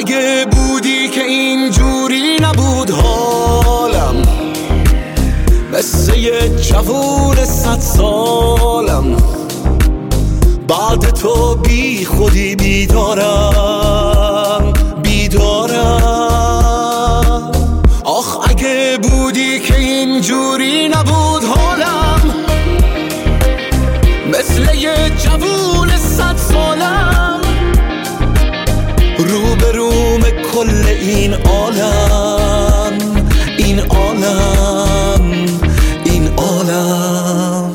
اگه بودی که اینجوری نبود حالم، مثل یه جوون 100 سالم. بعد تو بی خودی بیدارم. آخ اگه بودی که اینجوری نبود حالم، مثل یه جوون 100 سالم. روبروم کل این عالم، این عالم، این عالم.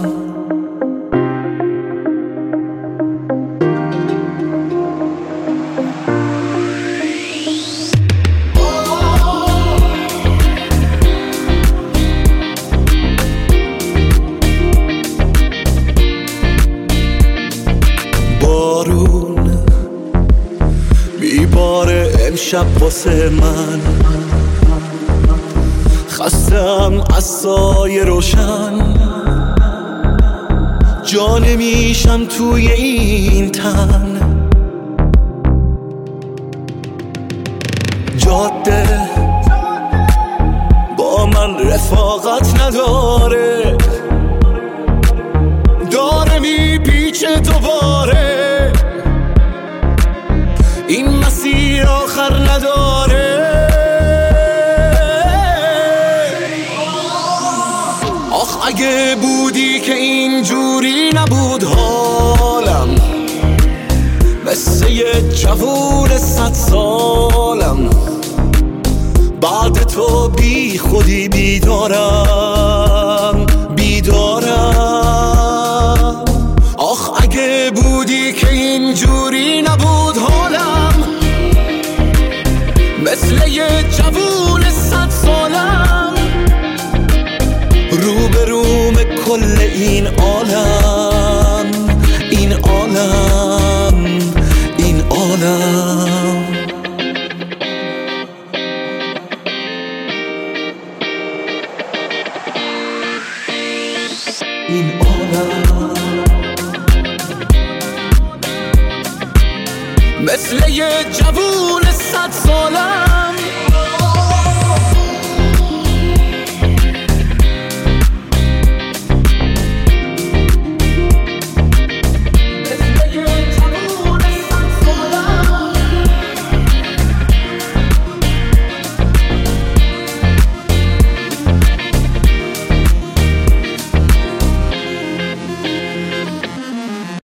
بارون میباره امشب واسه من، خستم از سایه روشن. جا نمیشم توی این تن. جاده با من رفاقت نداره، داره میپیچه دوباره. این مسیر آخر نداره. آخ اگه بودی که اینجوری نبود حالم، مثل یه جوون 100 سالم. بعد تو بی خودی بیدارم. آخ اگه بودی که اینجوری نبود حالم، مثل یه جوون 100 سالم. روبروم کل این عالم، این عالم، این عالم. این عالم مثل یه جوون 100 سالم.